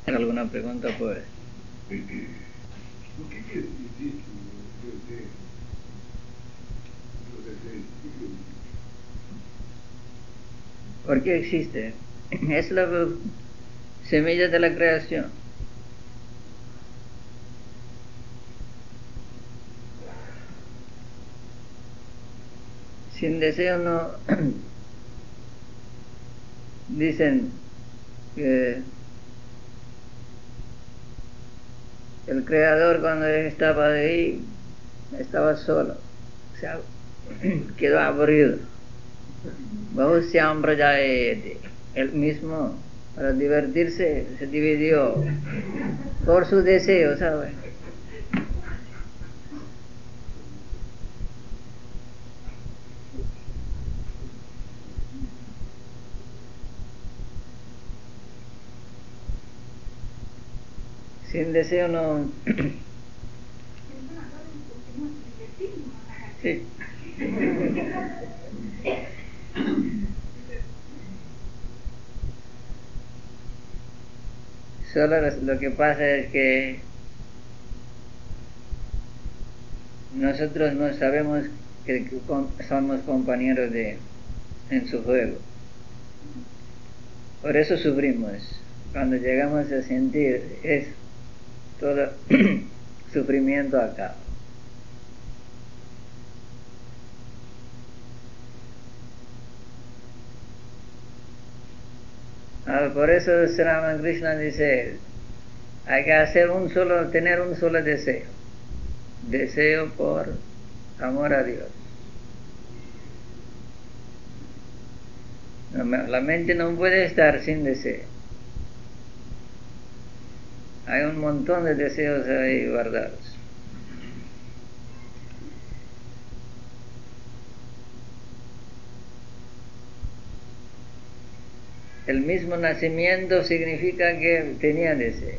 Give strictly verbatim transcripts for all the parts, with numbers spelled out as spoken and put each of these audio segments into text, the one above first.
¿Alguna pregunta, pues? ¿Por qué que existe los deseos? Los deseos. ¿Por qué existe? Es la semilla de la creación. Sin deseo no. Dicen que el creador cuando estaba ahí estaba solo, o sea, quedó aburrido. Bahusya Prajayate. Él mismo, para divertirse, se dividió por su deseo, ¿sabes? Sin deseo no. Sí. Solo lo que pasa es que nosotros no sabemos que somos compañeros de en su juego. Por eso sufrimos. Cuando llegamos a sentir es todo sufrimiento acá. Ah, por eso Sri Ramakrishna dice, hay que hacer un solo, tener un solo deseo. Deseo por amor a Dios. La mente no puede estar sin deseo. Hay un montón de deseos ahí guardados. El mismo nacimiento significa que tenía deseo.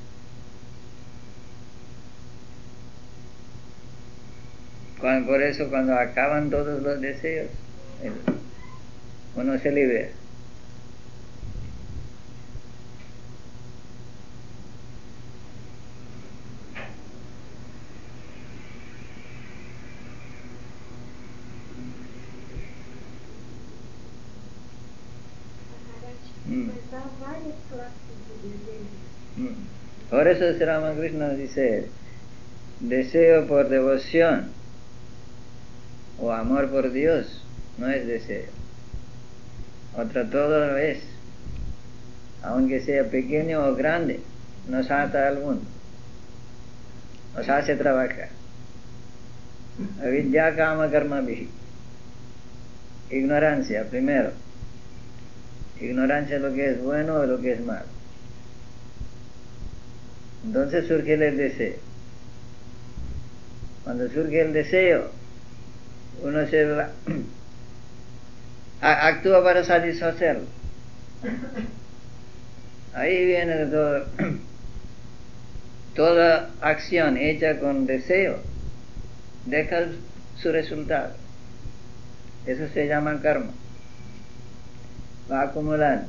Cuando, por eso cuando acaban todos los deseos, uno se libera. Mm. Mm. Por eso Sri Ramakrishna dice, deseo por devoción o amor por Dios no es deseo. Otra todo es, aunque sea pequeño o grande, nos ata al mundo, nos hace trabajar. Avidya kama karma bhi. Ignorancia primero. Ignorancia de lo que es bueno o lo que es malo. Entonces surge el deseo. Cuando surge el deseo, uno se va, actúa para satisfacerlo. Ahí viene todo, toda acción hecha con deseo deja su resultado. Eso se llama karma. Va acumulando.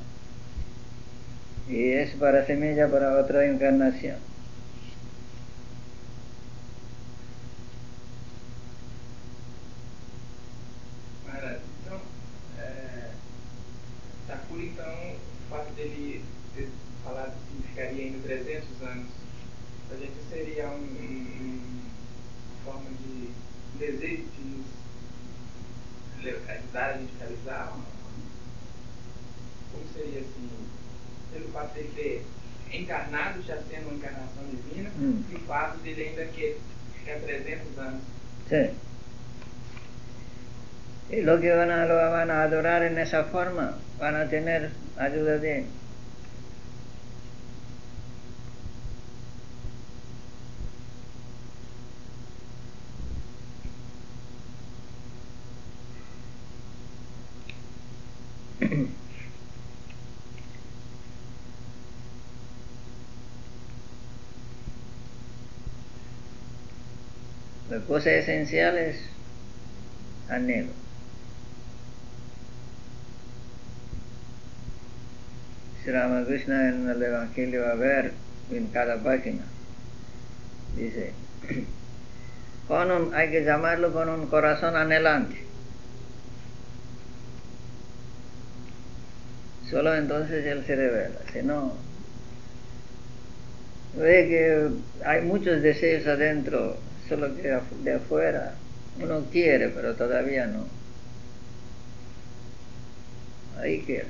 Y es para semilla para otra encarnación. Maharaj, então, é, Thakur, então, o fato dele ter falado que ficaria ainda trezentos anos, a gente seria um, um, uma forma de um desejo de nos ajudar a gente a realizar? Como seria assim, pelo fato dele ter encarnado, já sendo uma encarnação divina, mm. e o fato dele ainda que ficar trezentos anos? Sí. Y los que van a, lo van a adorar en esa forma van a tener ayuda de él. La cosa esencial es anhelo. Sri Ramakrishna en el Evangelio a ver en cada página. Dice, con un, hay que llamarlo con un corazón anhelante. Solo entonces él se revela. Si no, ve que hay muchos deseos adentro, solo que de afuera uno quiere, pero todavía no. Ahí quiere.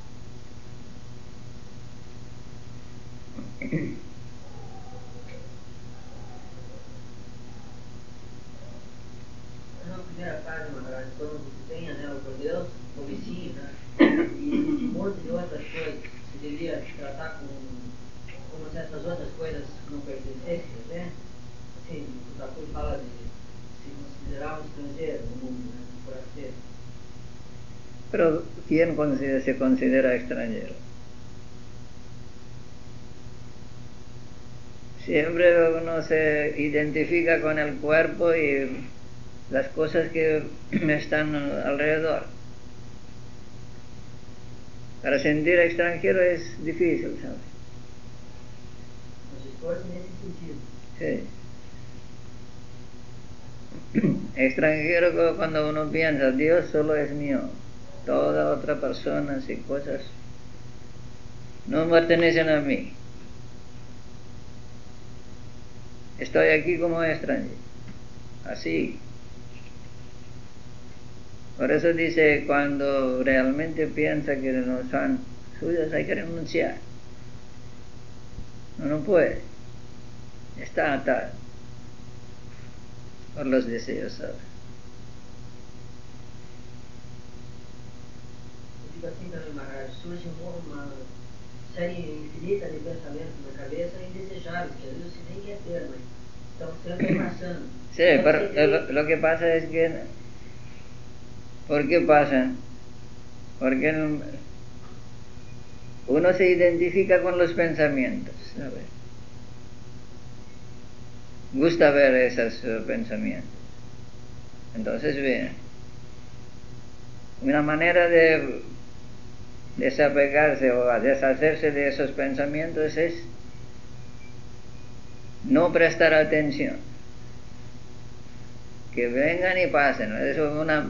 Na primeira fase, Maharaj, quando você tem anelo por Deus, o vizinho, né? E um monte de outras coisas, você deveria tratar com, como se essas outras coisas não pertencessem, né? Assim, o Thakur fala de se considerar um estrangeiro no mundo, né? Por assim. Pero ¿quién considera, se considera extranjero? Siempre uno se identifica con el cuerpo y las cosas que están alrededor. Para sentir extranjero es difícil, ¿sabes? Nos esforça nesse sentido. Sí. Extranjero cuando uno piensa, Dios solo es mío. Toda otra persona y cosas no pertenecen a mí. Estoy aquí como extranjero. Así. Por eso dice, cuando realmente piensa que no son suyos, hay que renunciar. No, no puede. Está atado por los deseos, ¿sabes? Eu digo assim também, Maharaj, surge uma série infinita de pensamentos na cabeça indesejáveis, que às vezes você nem quer ter, mas estão sempre passando. Sí, pero lo, lo que pasa es que, ¿por qué pasan? Porque uno se identifica con los pensamientos, ¿sabes? Gusta ver esos uh, pensamientos. Entonces, bien, una manera de desapegarse o deshacerse de esos pensamientos es no prestar atención. Que vengan y pasen. Eso es una...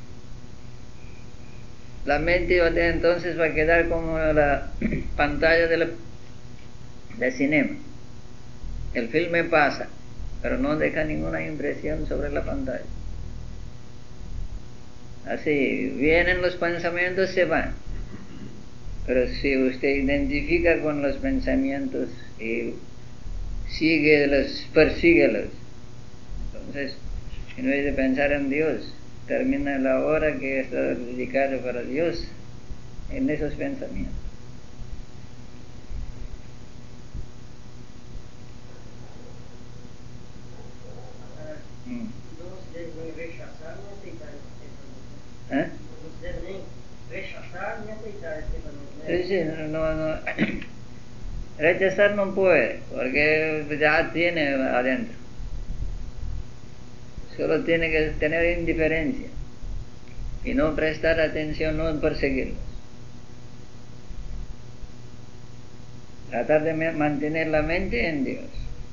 La mente entonces va a quedar como la pantalla de, la, de cinema. El filme pasa, pero no deja ninguna impresión sobre la pantalla. Así, vienen los pensamientos, se van. Pero si usted identifica con los pensamientos y síguelos, persíguelos, entonces, en vez de pensar en Dios, termina la hora que está dedicada para Dios en esos pensamientos. Mm. Não se deve nem rechaçar nem aceitar esse pensamento. ¿Eh? Não se deve nem rechazar ni aceitar ese pensamiento. Sí, sí, no, no. Rechazar no puede, porque ya tiene adentro. Solo tiene que tener indiferencia y no prestar atención, no perseguirlos. Tratar de mantener la mente en Dios.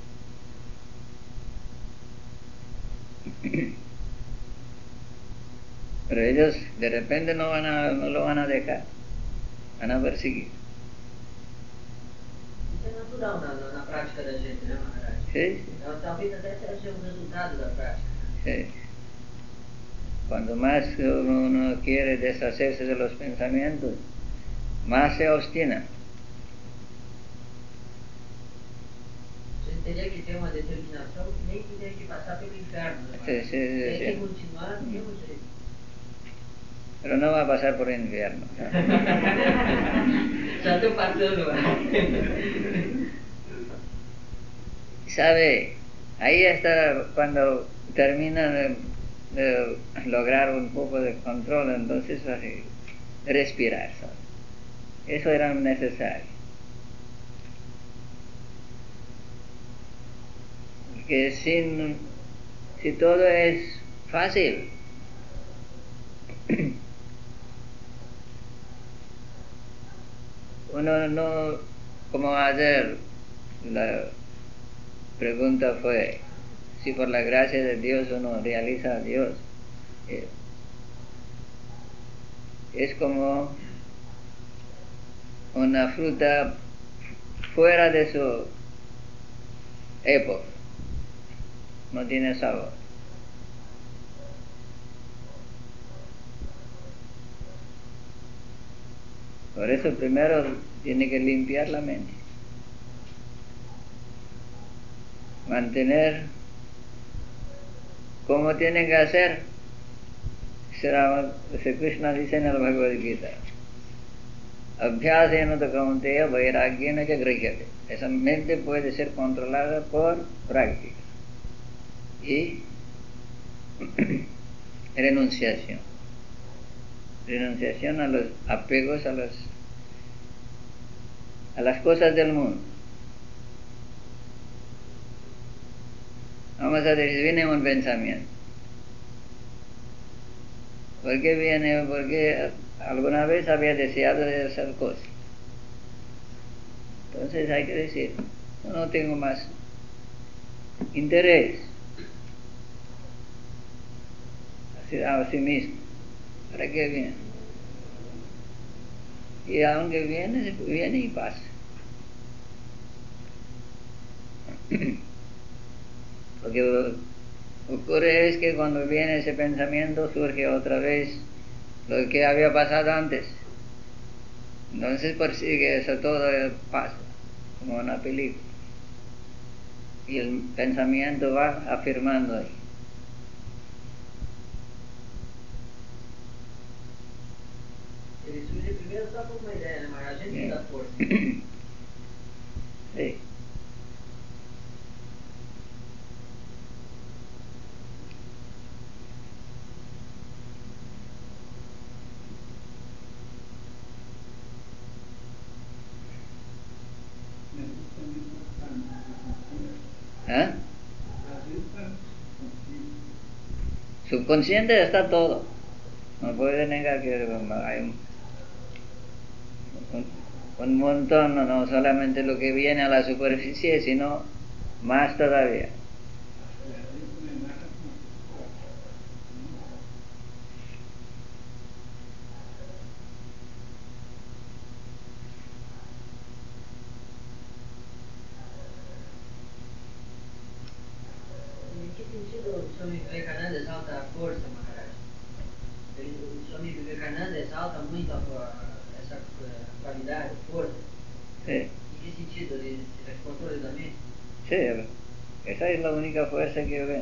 Pero ellos de repente no, van a, no lo van a dejar, van a perseguir. Isso é natural na, na, na prática da gente, né, Maharaj? Sí, sí. Então, talvez até seja um resultado da prática. Sí. Cuando más uno quiere deshacerse de los pensamientos, más se obstina. Você teria que ter uma determinação que nem que teria que passar pelo inferno. Né, Sí, sí, sí, tem que sí. continuar do mesmo jeito. Pero no va a pasar por el infierno. Já estou passando lá. ¿Sabe? Ahí está cuando termina de, de lograr un poco de control, entonces así, respirar, ¿sabe? Eso era necesario. Que sin, si todo es fácil, uno no, como ayer, la pregunta fue si por la gracia de Dios uno realiza a Dios. Eh, es como una fruta fuera de su época, no tiene sabor. Por eso primero tiene que limpiar la mente, mantener como tiene que hacer. Sri Krishna dice en el Bhagavad Gita, Abhyasena tu kaunteya vairagyena cha grihyate. Esa mente puede ser controlada por práctica y renunciación. Renunciación a los apegos a los a las cosas del mundo. Vamos a decir, viene un pensamiento. ¿Por qué viene? Porque alguna vez había deseado de hacer cosas. Entonces hay que decir, yo no tengo más interés a sí mismo. ¿Para qué viene? Y aunque viene, viene y pasa. Lo que ocurre es que cuando viene ese pensamiento surge otra vez lo que había pasado antes. Entonces persigue eso, todo pasa como una película. Y el pensamiento va afirmando ahí. Ele surge primeiro só como uma ideia, né? Mas a gente Bien. dá força. Sí. ¿Eh? Subconsciente está todo. No puede negar que hay un, un, un montón, no, no solamente lo que viene a la superficie, sino más todavía. Em que sentido o Swami Vivekananda exalta a força, Maharaj? Ele, o Swami Vivekananda exalta muito a, a, essa eh, qualidade, força. Sí, Em que sentido? De, de controle da mente? sí, esa es la única fuerza que yo veo.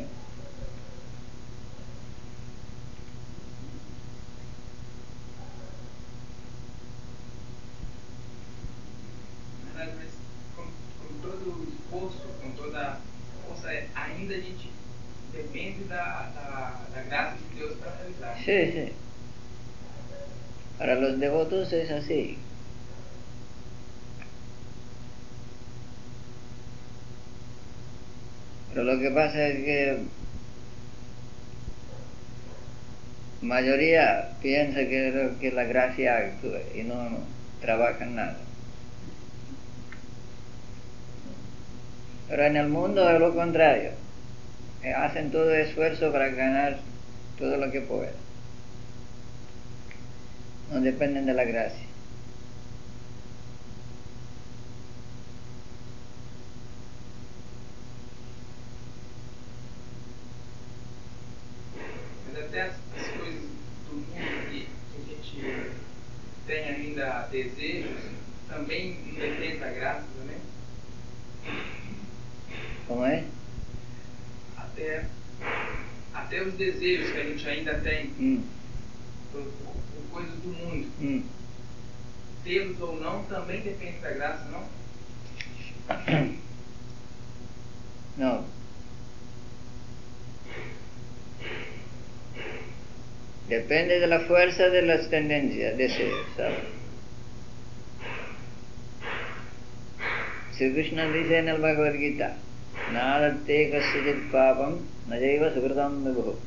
Mas com, com todo o esforço, com toda a força, ainda a gente depende da, da, da graça de Deus para realizar. Sí, sí. Para los devotos es así. Pero lo que pasa es que la mayoría piensa que, que la gracia actúa y no, no trabaja en nada. Pero en el mundo es lo contrario. Eh, Hacen todo esfuerzo para ganar todo lo que pueden. No dependen de la gracia. Mas até as, as coisas do mundo que, que a gente tem ainda desejos, também não depende da graça também. ¿Cómo es? Até, até os desejos que a gente ainda tem Mm, por, por, por coisas do mundo, mm. tê-los ou não, também depende da graça, não? No. Depende de la fuerza de las tendencias, deseos, ¿sabes? Sri Krishna dice en el Bhagavad Gita, Nādate kasyajit papam najaiva sukritam vibhu.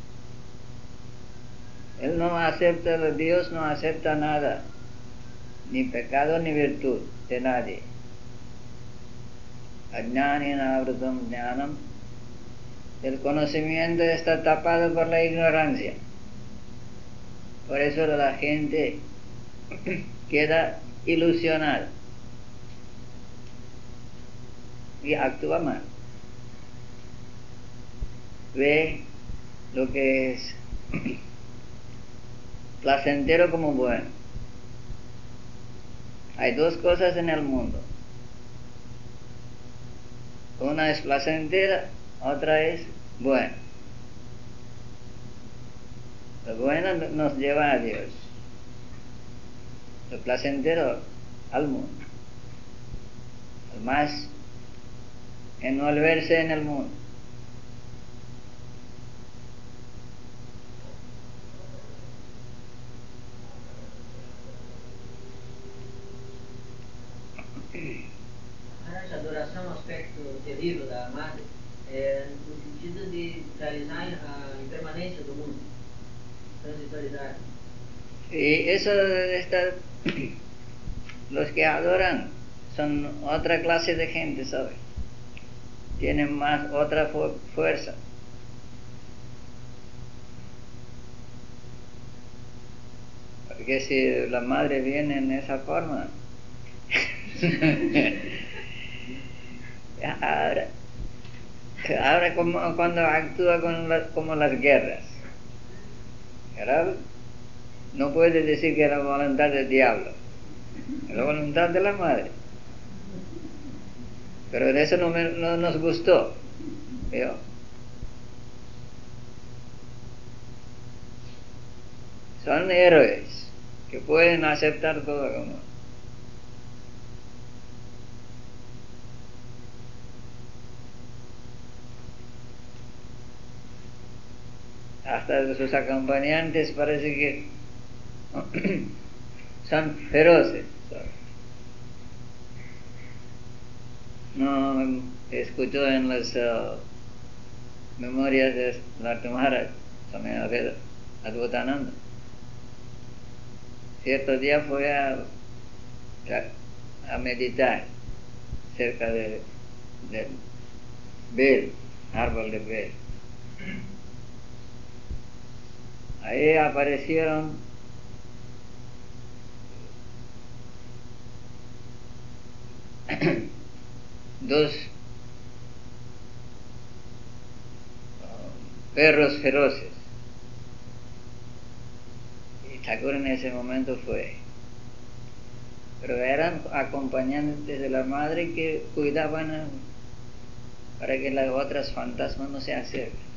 Él no acepta, Dios no acepta nada ni pecado ni virtud de nadie. Ajnanena avrutam jnanam. El conocimiento está tapado por la ignorancia. Por eso la gente queda ilusionada y actúa mal. Ve lo que es placentero como bueno. Hay dos cosas en el mundo. Una es placentera, otra es buena. Lo bueno nos lleva a Dios. Lo placentero al mundo. Al más envolverse en el mundo. Essa adoração é um aspecto terrível da madre, é, no sentido de realizar a impermanência do mundo, transitoriedade. Y eso está, los que adoran son otra clase de gente, ¿sabes? Tienen más otra fu- fuerza. Porque si la madre viene en esa forma, ahora, ahora como cuando actúa con la- como las guerras, ¿verdad? No puede decir que es la voluntad del diablo, es la voluntad de la madre. Pero eso no, me, no nos gustó, ¿vio? Son héroes que pueden aceptar todo como. Hasta sus acompañantes parece que son feroces, ¿sabes? No escuchó en las uh, memorias de la Tumara, Swami Advaitananda. Cierto día fue a, a meditar cerca de, del bel, árbol de bel. Ahí aparecieron dos uh, perros feroces. Y Thakur en ese momento fue. Pero eran acompañantes de la madre que cuidaban a, para que las otras fantasmas no se acerquen.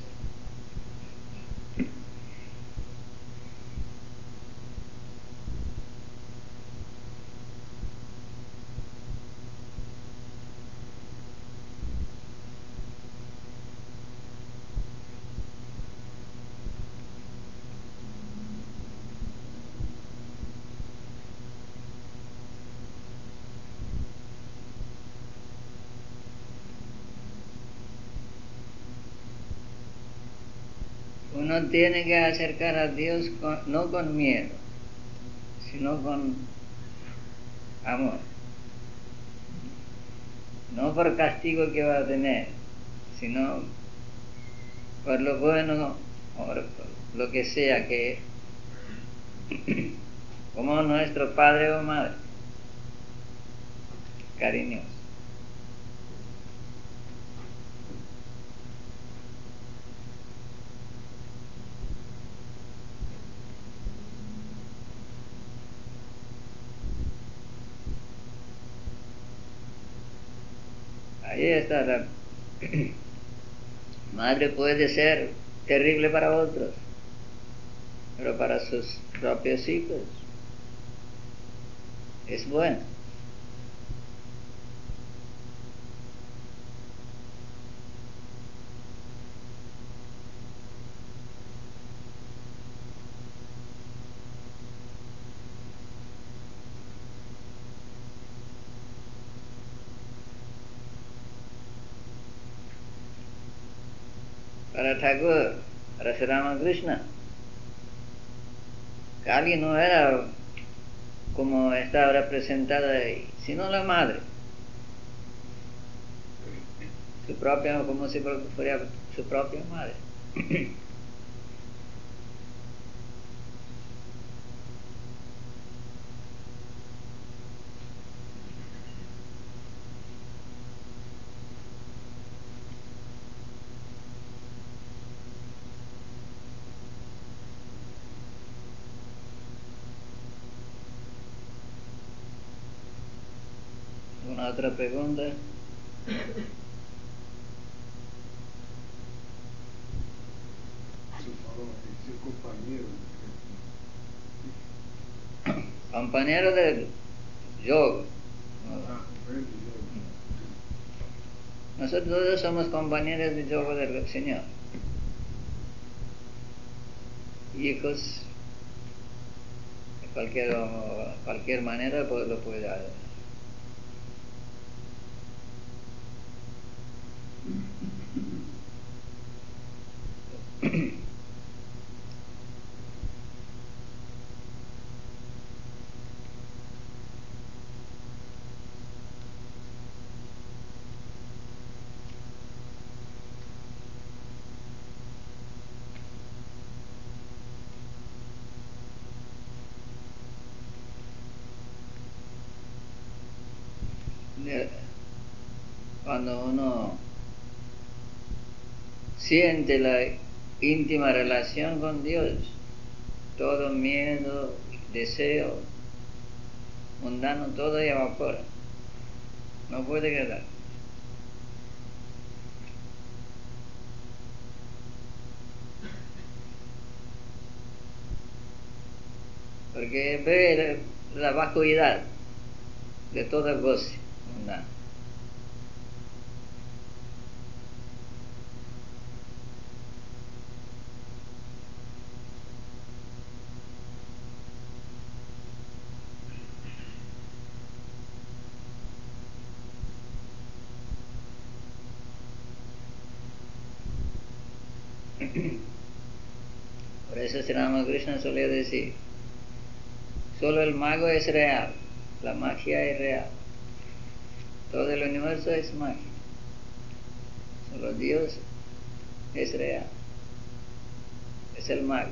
Uno tiene que acercar a Dios con, no con miedo, sino con amor. No por castigo que va a tener, sino por lo bueno o por lo que sea que es, como nuestro padre o madre, cariñoso. Ahí está la madre puede ser terrible para otros, pero para sus propios hijos es buena. Para Thakur, para Sri Ramakrishna, Kali no era como está representada ahí, sino la madre. Su propia, como si fuera su propia madre. ¿Una otra pregunta? Você falou de ser companheiro. Compañero de yoga. Ah, companheiro de jogo. Nosotros todos somos compañeros de yoga del Señor. Hijos, de cualquier, cualquier manera pues lo puede hacer. Cuando uno siente la íntima relación con Dios, todo miedo, deseo mundano, todo evapora, no puede quedar. Porque ve la vacuidad de todo goce mundano. Por eso Sri Ramakrishna solía decir, solo el mago es real, la magia es real, todo el universo es magia, solo Dios es real, es el mago.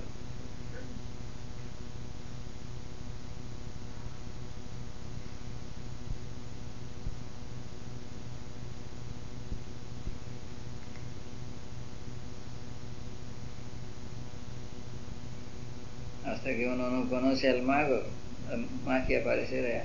Hasta que uno no conoce al mago, la magia parece real.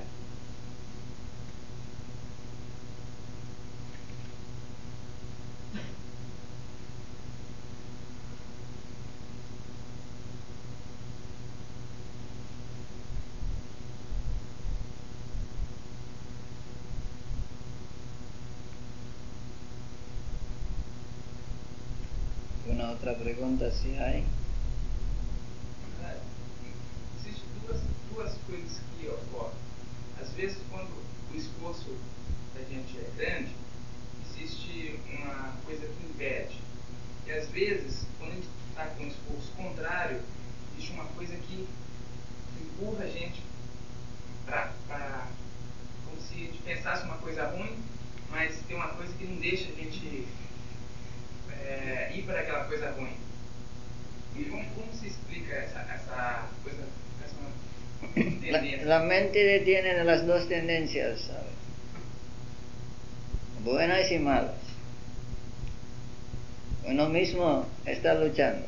Una otra pregunta si hay. Existem duas, duas coisas que ocorrem. Às vezes, quando o esforço da gente é grande, existe uma coisa que impede. E às vezes, quando a gente está com um esforço contrário, existe uma coisa que empurra a gente para. Como se a gente pensasse uma coisa ruim, mas tem uma coisa que não deixa a gente é, ir para aquela coisa ruim. E como, como se explica essa, essa coisa, essa tendência? La, la mente detiene las dos tendencias, ¿sabes? Buenas y malas. Uno mismo está luchando.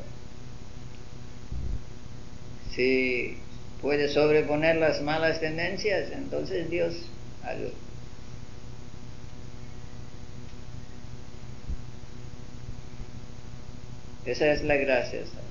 Si puede sobreponer las malas tendencias, entonces Dios ayuda. Esa es la gracia, ¿sabes?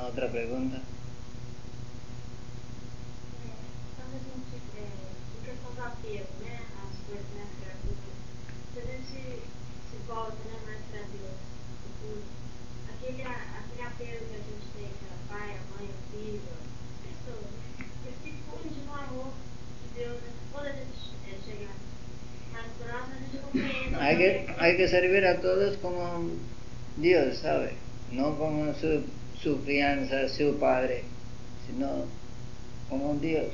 otra pregunta? Quando a gente, é, em questão do apego, né, às coisas, né, às criaturas, se a gente se volta, né, mais para Deus, tudo, aquele, aquele apego que a gente tem, que era pai, a mãe, o filho, as pessoas, né, eles se fundem no amor de Deus, né, quando a gente é, chega mais próximo, a gente compreende. Hay que, hay que servir a todos como Dios, ¿sabe? No como su, su crianza, su padre, sino como Dios.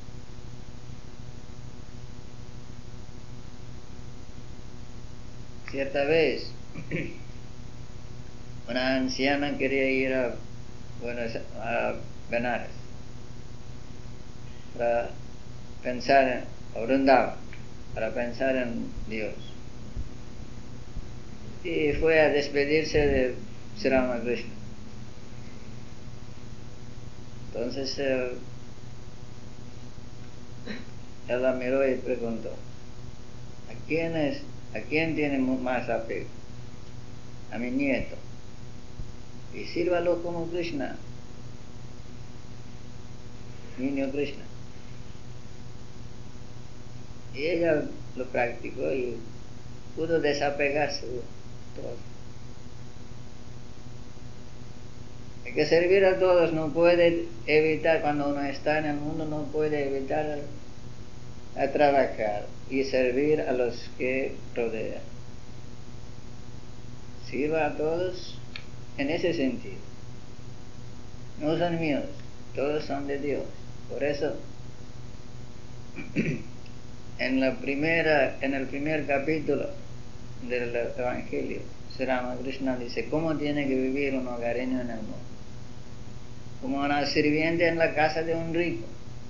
Cierta vez, una anciana quería ir a, Buenos, a Benares para pensar en, a Vrindavan, para pensar en Dios. Y fue a despedirse de Sri Ramakrishna. Entonces eh, él la miró y preguntó, ¿a quién es, a quién tiene más apego? A mi nieto. Y sírvalo como Krishna, niño Krishna. Y ella lo practicó y pudo desapegarse de todo. Hay que servir a todos, no puede evitar, cuando uno está en el mundo, no puede evitar a trabajar y servir a los que rodean. Sirva a todos en ese sentido. No son míos, todos son de Dios. Por eso, en la primera, en el primer capítulo del Evangelio, Sri Ramakrishna dice cómo tiene que vivir un hogareño en el mundo. Como una sirviente en la casa de un rico.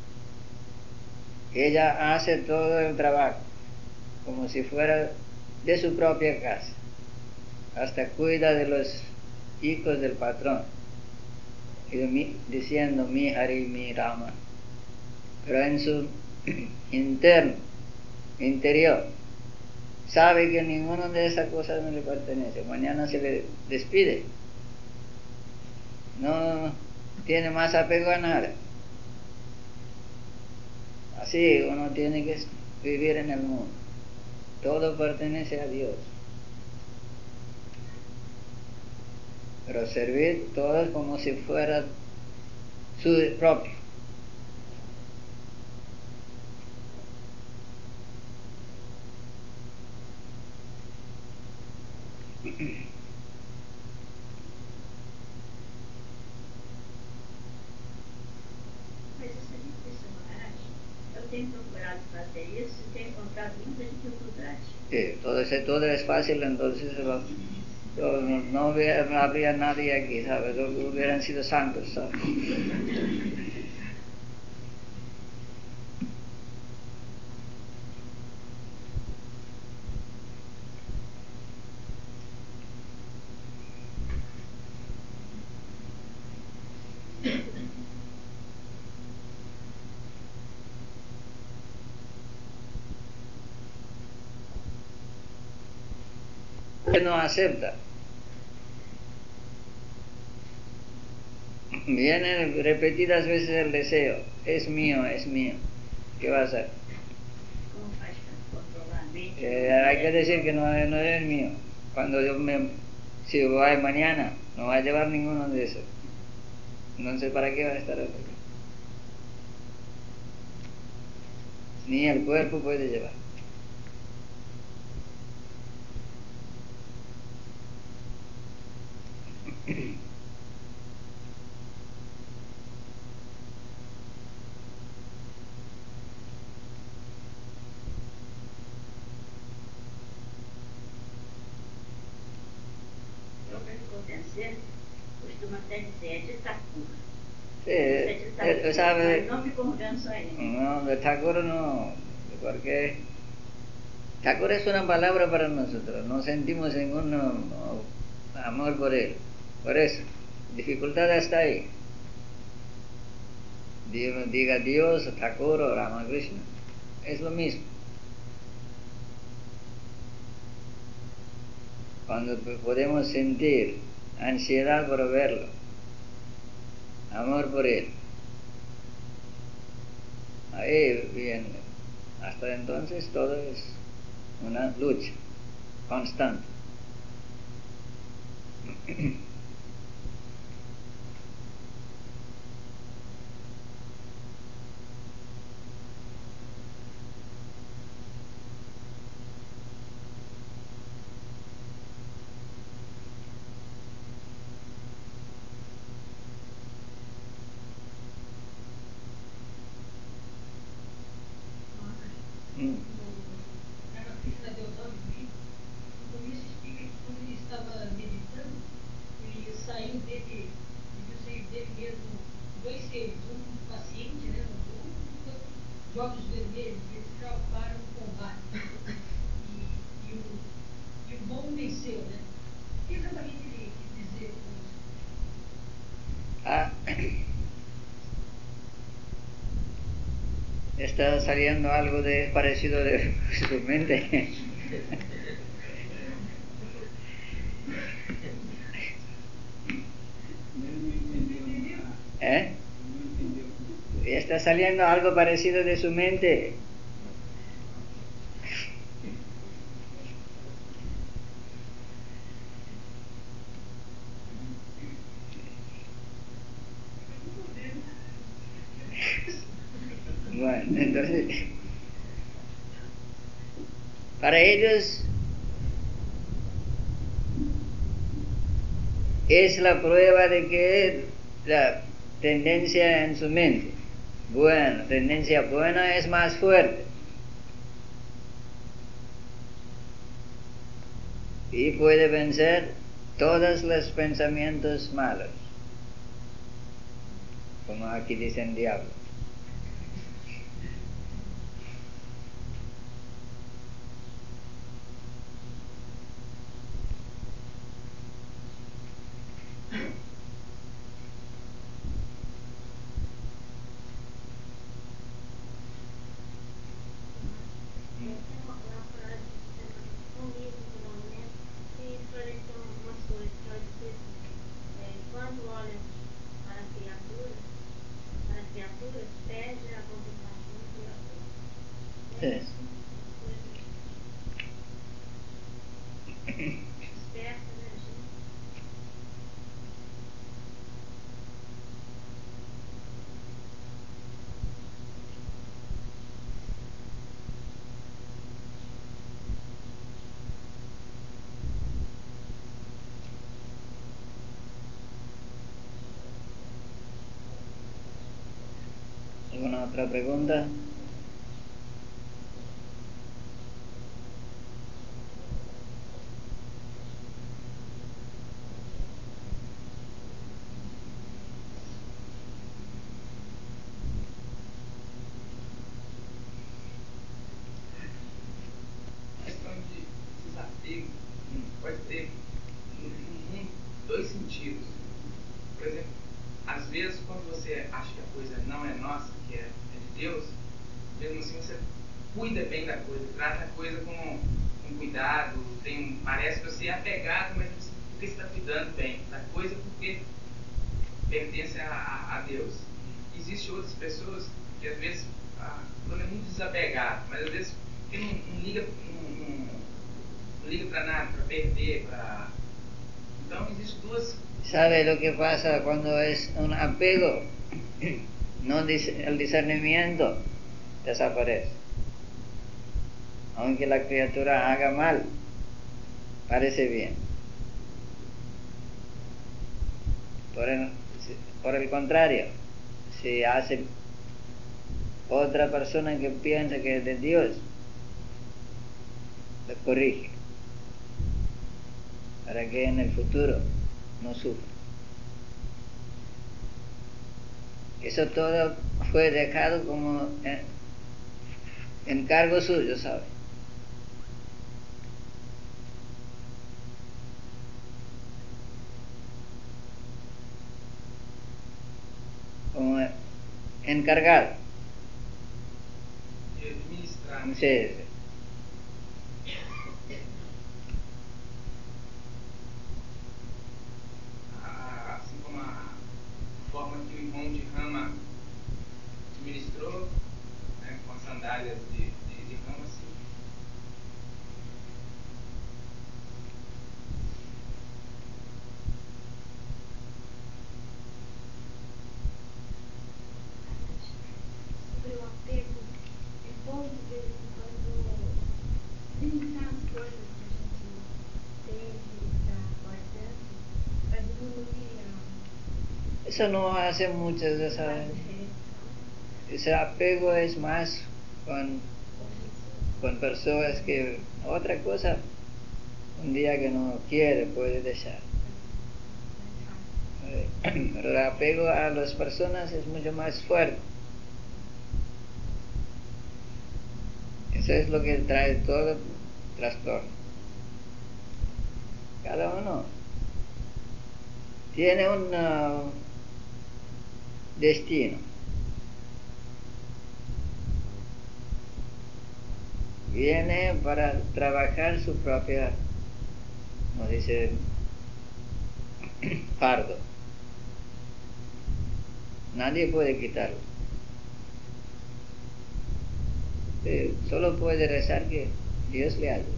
Ella hace todo el trabajo, como si fuera de su propia casa. Hasta cuida de los hijos del patrón, y de mi, diciendo mi Hari, mi Rama. Pero en su interno, interior, sabe que ninguna de esas cosas no le pertenece. Mañana se le despide. No tiene más apego a nada. Así uno tiene que vivir en el mundo. Todo pertenece a Dios. Pero servir todos como si fuera su propio. Mas isso é difícil, Maharaj. Eu tenho procurado fazer isso e tenho encontrado muita dificuldade. Sí, todo, ese, todo es fácil, entonces no, no, no, hubiera, no habría nadie aquí, ¿sabes? No hubieran sido santos, ¿sabes? No acepta. Viene repetidas veces el deseo, es mío, es mío. ¿Qué va a hacer? Como faz para controlar a mente? Eh, hay que decir que no, no es mío. Cuando yo me, si voy mañana, no va a llevar ninguno de esos. No sé para qué va a estar aquí. Ni el cuerpo puede llevar. Costuma até dizer, é de Thakur. Sí, É de Thakur, eh, sabe, mas não me convenço ainda. no, de Thakur no, porque Thakur es una palabra para nosotros, no sentimos ningún no, no, amor por él, por eso, dificultad está ahí. Diga, diga Dios, Thakur o Ramakrishna, es lo mismo. Cuando podemos sentir ansiedad por verlo, amor por Él. Ahí bien, hasta entonces todo es una lucha constante. Hum. Ramakrishna Deodhani, no começo explica que quando ele estava meditando, ele saiu dele, ele saiu dele mesmo dois seres, um paciente, né, um de olhos vermelhos, eles travaram o combate. E, e, o, e o bom venceu, né? O que exatamente ele quis dizer com isso? Ah, está saliendo algo de parecido de su mente. ¿Eh? Está saliendo algo parecido de su mente. Bueno, entonces, para ellos es la prueba de que la tendencia en su mente, bueno, tendencia buena es más fuerte y puede vencer todos los pensamientos malos, como aquí dicen diablo. Sí. ¿Alguna otra pregunta? A questão de desapego pode ter no mundo dois sentidos. Por exemplo, às vezes quando você acha que a coisa não é nossa, que é, é de Deus, mesmo assim você cuida bem da coisa, trata a coisa com, com cuidado, tem, parece que você é apegado, mas você, porque você está cuidando bem da coisa porque pertence a, a, a Deus. Existem outras pessoas que às vezes ah, não é muito desapegado, mas às vezes porque não, não liga, não, não, não liga para nada, para perder, para... Então existem duas. ¿Sabe lo que pasa cuando es un apego? No, el discernimiento desaparece. Aunque la criatura haga mal, parece bien. Por el, por el contrario, si hace otra persona que piensa que es de Dios, lo corrige para que en el futuro no sufra. Eso todo fue dejado como encargo suyo, ¿sabe? Como encargado. De administrar. Sí, sí. Assim como a forma que Eso no hace mucho, ya saben. Ese apego es más con, con personas que otra cosa, un día que no quiere puede dejar. Pero el apego a las personas es mucho más fuerte. Eso es lo que trae todo trastorno. Cada uno tiene un uh, destino. Viene para trabajar su propia, como dice, fardo. Nadie puede quitarlo. Eh, solo puede rezar que Dios le ayude.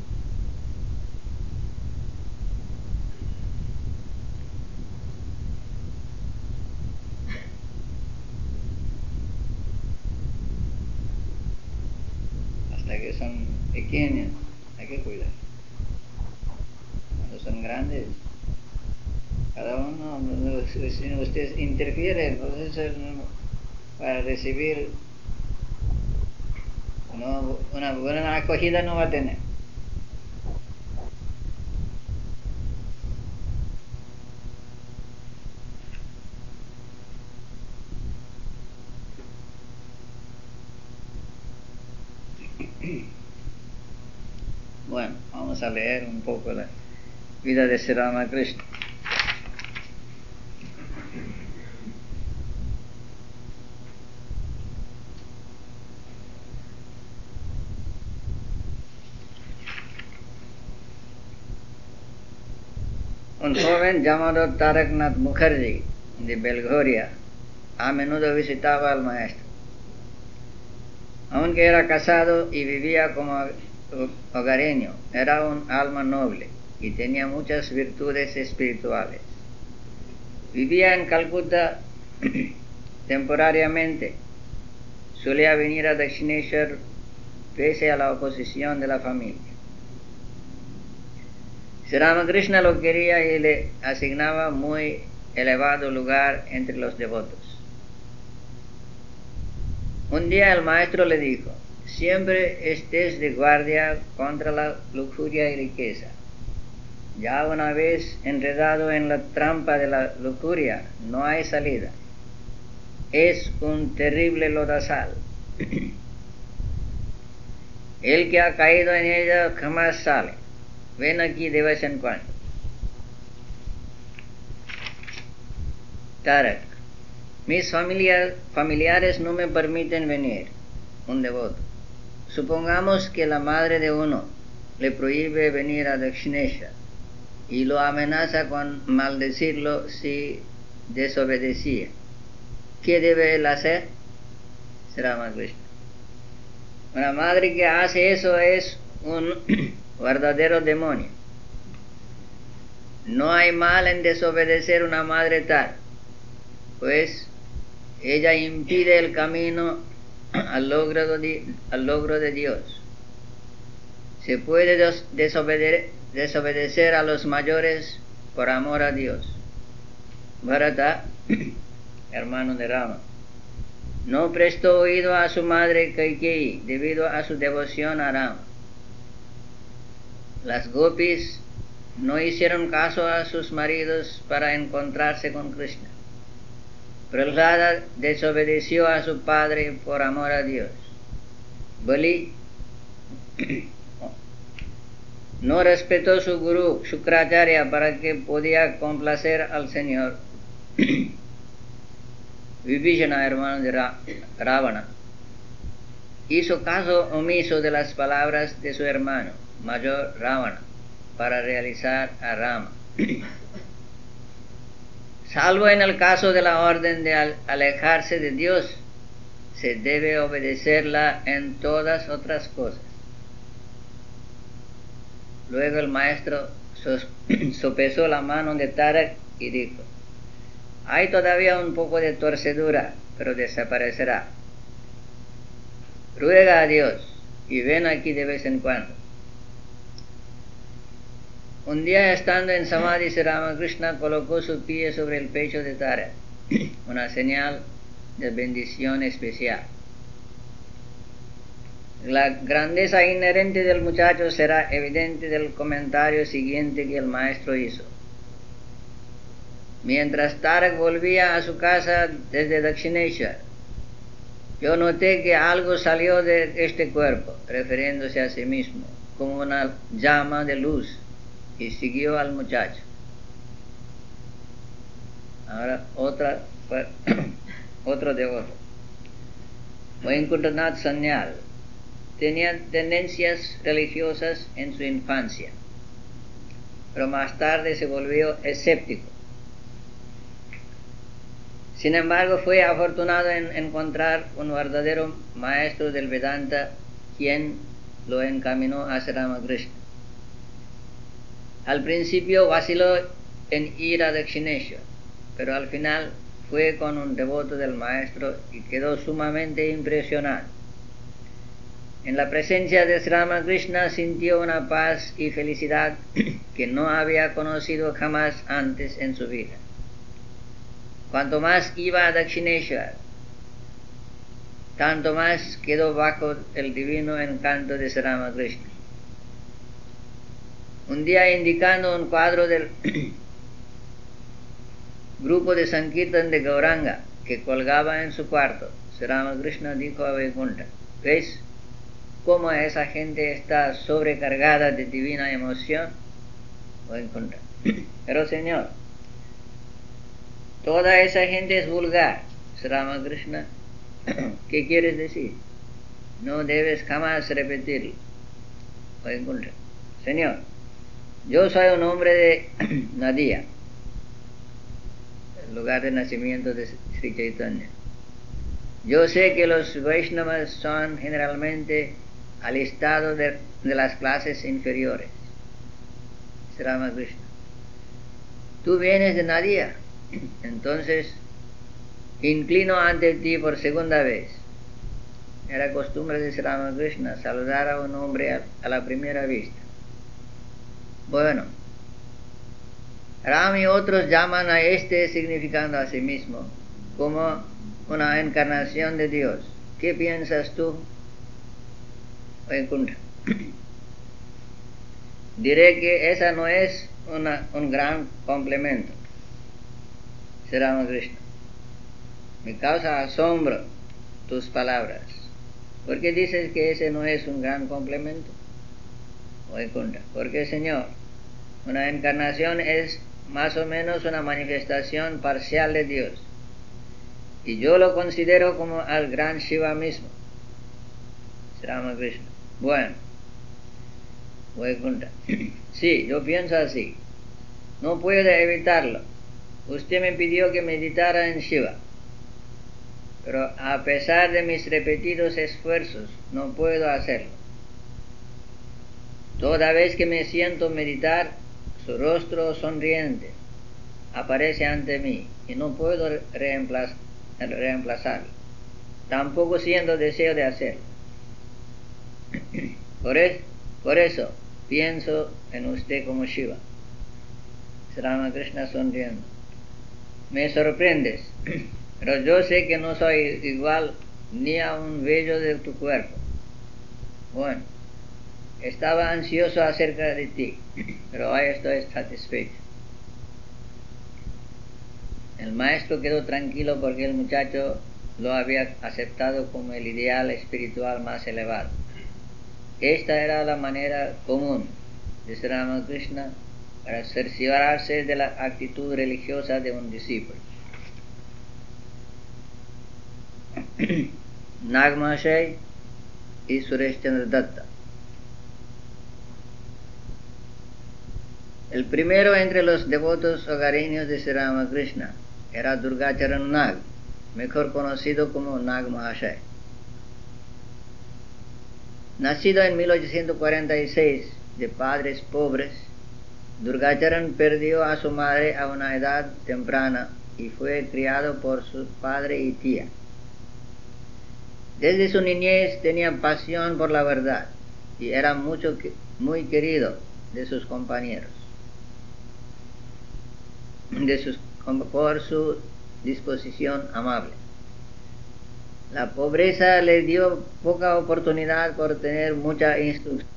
Hasta que son pequeños hay que cuidar. Cuando son grandes, cada uno, si usted interfiere, entonces para recibir no, una buena acogida no va a tener. Bueno, vamos a leer un poco la vida de Sri Ramakrishna. Un joven llamado Taraknath Mukherjee de Belgorria a menudo visitaba al maestro. Aunque era casado y vivía como hogareño, era un alma noble y tenía muchas virtudes espirituales. Vivía en Calcuta temporariamente. Solía venir a Dakshineshwar pese a la oposición de la familia. Sri Ramakrishna lo quería y le asignaba muy elevado lugar entre los devotos. Un día el maestro le dijo: siempre estés de guardia contra la lujuria y riqueza. Ya una vez enredado en la trampa de la lujuria, no hay salida. Es un terrible lodazal. El que ha caído en ella jamás sale. Ven aquí de vez en cuando. Tarak: mis familiar, familiares no me permiten venir. Un devoto: supongamos que la madre de uno le prohíbe venir a Dakshineshwar y lo amenaza con maldecirlo si desobedecía. ¿Qué debe él hacer? Sri Ramakrishna: una madre que hace eso es un verdadero demonio. No hay mal en desobedecer una madre tal, pues ella impide el camino al logro de, al logro de Dios. Se puede des, desobede, desobedecer a los mayores por amor a Dios. Bharata, hermano de Rama, no prestó oído a su madre Kaikeyi debido a su devoción a Rama. Las gopis no hicieron caso a sus maridos para encontrarse con Krishna. Prahlada desobedeció a su padre por amor a Dios. Bali no respetó su gurú Shukracharya para que podía complacer al Señor. Vibhishana, hermano de Ra Ravana, hizo caso omiso de las palabras de su hermano mayor Ravana para realizar a Rama. Salvo en el caso de la orden de alejarse de Dios, se debe obedecerla en todas otras cosas. Luego el maestro sopesó la mano de Tarak y dijo: hay todavía un poco de torcedura, pero desaparecerá. Ruega a Dios y ven aquí de vez en cuando. Un día, estando en Samadhi, Sri Ramakrishna colocó su pie sobre el pecho de Tarak una señal de bendición especial. La grandeza inherente del muchacho será evidente del comentario siguiente que el maestro hizo. Mientras Tarak volvía a su casa desde Dakshineshwar, yo noté que algo salió de este cuerpo, refiriéndose a sí mismo, como una llama de luz, y siguió al muchacho. Ahora otra, otro devoto. Vaikuntanath Sanyal tenía tendencias religiosas en su infancia, pero más tarde se volvió escéptico. Sin embargo, fue afortunado en encontrar un verdadero maestro del Vedanta, quien lo encaminó a Sri Ramakrishna. Al principio vaciló en ir a Dakshineshwar, pero al final fue con un devoto del maestro y quedó sumamente impresionado. En la presencia de Sri Ramakrishna sintió una paz y felicidad que no había conocido jamás antes en su vida. Cuanto más iba a Dakshineshwar, tanto más quedó bajo el divino encanto de Sri Ramakrishna. Un día, indicando un cuadro del grupo de Sankirtan de Gauranga que colgaba en su cuarto, Sri Ramakrishna dijo a Vaikunta: ¿ves cómo esa gente está sobrecargada de divina emoción? Vaikunta: pero señor, toda esa gente es vulgar. Sri Ramakrishna: ¿qué quieres decir? No debes jamás repetirlo. Vaikunta: señor, yo soy un hombre de Nadia, el lugar de nacimiento de Sri Chaitanya. Yo sé que los Vaishnavas son generalmente alistados de, de las clases inferiores. Sri Ramakrishna: tú vienes de Nadia, entonces inclino ante ti por segunda vez. Era costumbre de Sri Ramakrishna saludar a un hombre a, a la primera vista. Bueno, Ram y otros llaman a este significando a sí mismo como una encarnación de Dios. ¿Qué piensas tú? Vaikunta: diré que esa no es una, un gran complemento. Sri Ramakrishna: me causa asombro tus palabras. ¿Por qué dices que ese no es un gran complemento? Vaikunta: porque, señor, una encarnación es más o menos una manifestación parcial de Dios, y yo lo considero como al gran Shiva mismo. Sri Ramakrishna: bueno. Vaikunta: sí, yo pienso así. No puedo evitarlo. Usted me pidió que meditara en Shiva, pero a pesar de mis repetidos esfuerzos, no puedo hacerlo. Toda vez que me siento meditar, su rostro sonriente aparece ante mí y no puedo reemplaz, reemplazarlo, tampoco siento deseo de hacerlo. Por, es, por eso pienso en usted como Shiva. Sri Ramakrishna sonriendo: me sorprendes, pero yo sé que no soy igual ni a un vello de tu cuerpo. Bueno, estaba ansioso acerca de ti, pero hoy estoy satisfecho. El maestro quedó tranquilo porque el muchacho lo había aceptado como el ideal espiritual más elevado. Esta era la manera común de Sri Ramakrishna para cerciorarse de la actitud religiosa de un discípulo. Nag Mahasaya y Suresh Chandra Datta. El primero entre los devotos hogareños de Sri Ramakrishna era Durgacharan Nag, mejor conocido como Nag Mahasaya. Nacido en mil ochocientos cuarenta y seis de padres pobres, Durgacharan perdió a su madre a una edad temprana y fue criado por su padre y tía. Desde su niñez tenía pasión por la verdad y era mucho, muy querido de sus compañeros, de sus, por su disposición amable. La pobreza le dio poca oportunidad por tener mucha instrucción.